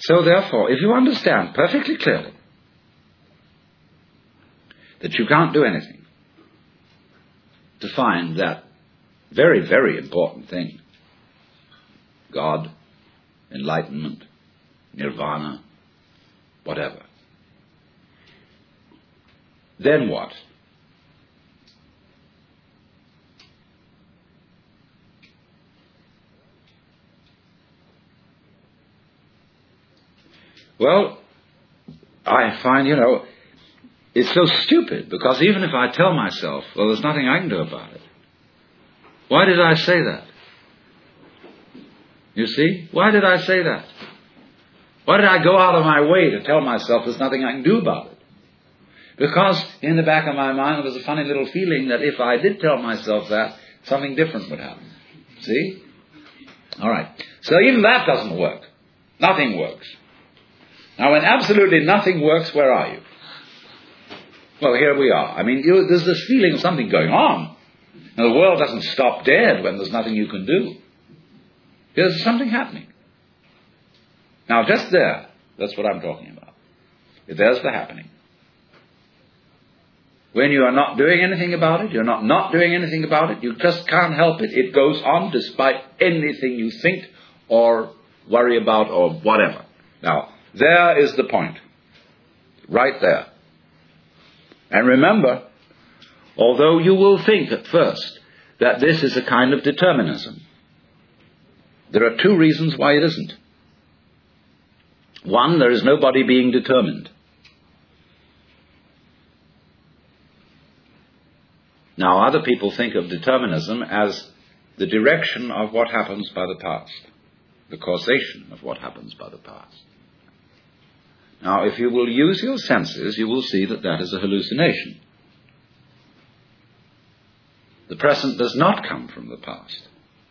So therefore, if you understand perfectly clearly that you can't do anything to find that very, very important thing, God, enlightenment, nirvana, whatever, then what? Well, I find, it's so stupid, because even if I tell myself, well, there's nothing I can do about it, why did I say that? You see? Why did I say that? Why did I go out of my way to tell myself there's nothing I can do about it? Because in the back of my mind there was a funny little feeling that if I did tell myself that, something different would happen. See? All right. So even that doesn't work. Nothing works. Now, when absolutely nothing works, where are you? Well, here we are. I mean, there's this feeling of something going on. Now, the world doesn't stop dead when there's nothing you can do. There's something happening. Now, just there, that's what I'm talking about. There's the happening. When you are not doing anything about it, you're not doing anything about it, you just can't help it. It goes on despite anything you think or worry about or whatever. Now, there is the point. Right there. And remember, although you will think at first that this is a kind of determinism, there are two reasons why it isn't. One, there is nobody being determined. Now, other people think of determinism as the direction of what happens by the past, the causation of what happens by the past. Now, if you will use your senses, you will see that that is a hallucination. The present does not come from the past.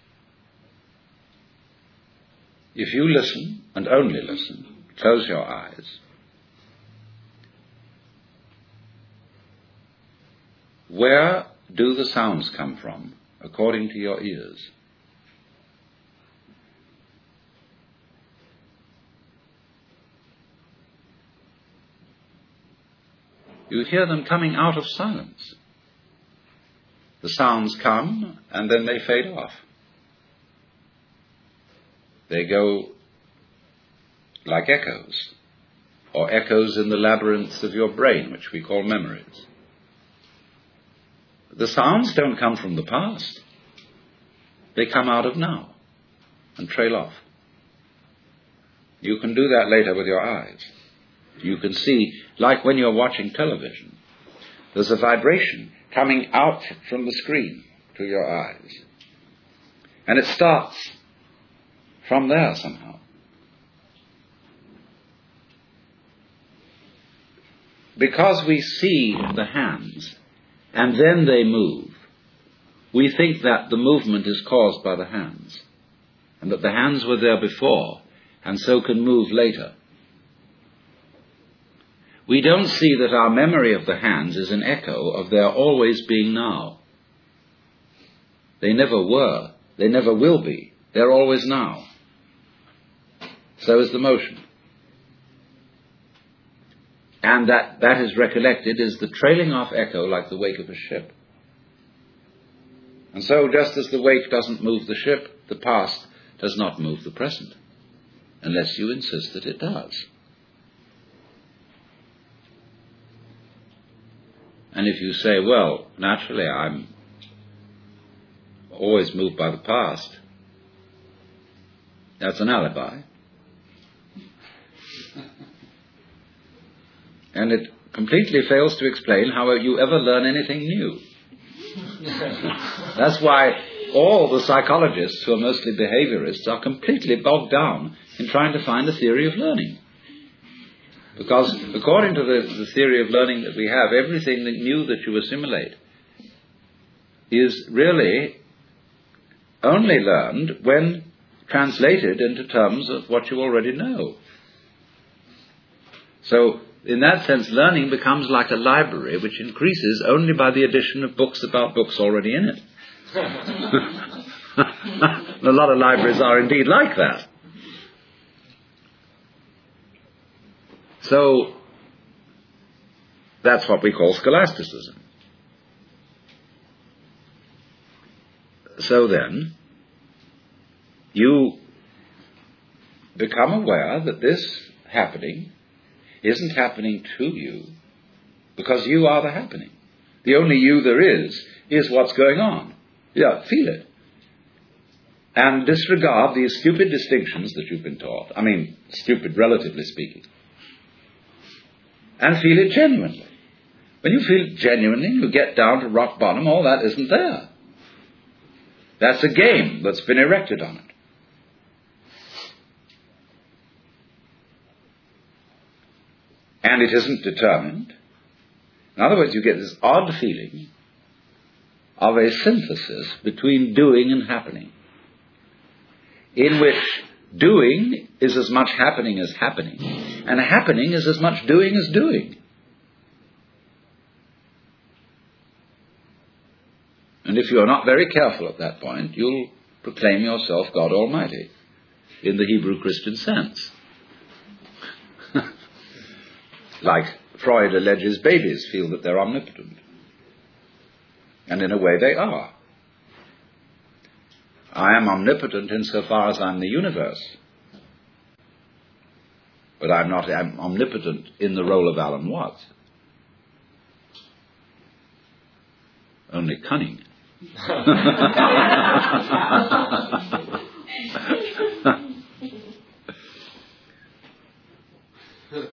If you listen, and only listen, close your eyes, where do the sounds come from, according to your ears? You hear them coming out of silence. The sounds come, and then they fade off. They go like echoes, or echoes in the labyrinths of your brain, which we call memories. The sounds don't come from the past. They come out of now and trail off. You can do that later with your eyes. You can see, like when you're watching television, there's a vibration coming out from the screen to your eyes. And it starts from there somehow. Because we see the hands, and then they move, we think that the movement is caused by the hands, and that the hands were there before, and so can move later. We don't see that our memory of the hands is an echo of their always being now. They never were. They never will be. They're always now. So is the motion. And that is recollected is the trailing off echo like the wake of a ship. And so just as the wake doesn't move the ship, the past does not move the present, unless you insist that it does. And if you say, well, naturally I'm always moved by the past, that's an alibi. And it completely fails to explain how you ever learn anything new. That's why all the psychologists, who are mostly behaviorists, are completely bogged down in trying to find a theory of learning. Because according to the theory of learning that we have, everything new that you assimilate is really only learned when translated into terms of what you already know. So, in that sense, learning becomes like a library which increases only by the addition of books about books already in it. A lot of libraries are indeed like that. So, that's what we call scholasticism. So then, you become aware that this happening isn't happening to you because you are the happening. The only you there is what's going on. Yeah, feel it. And disregard these stupid distinctions that you've been taught. I mean, stupid relatively speaking. And feel it genuinely. When you feel it genuinely, you get down to rock bottom, all that isn't there. That's a game that's been erected on it. And it isn't determined. In other words, you get this odd feeling of a synthesis between doing and happening, in which doing is as much happening as happening, and happening is as much doing as doing. And if you are not very careful at that point, you'll proclaim yourself God Almighty, in the Hebrew Christian sense. Like Freud alleges babies feel that they're omnipotent. And in a way they are. I am omnipotent insofar as I'm the universe. But I'm not omnipotent in the role of Alan Watts. Only cunning.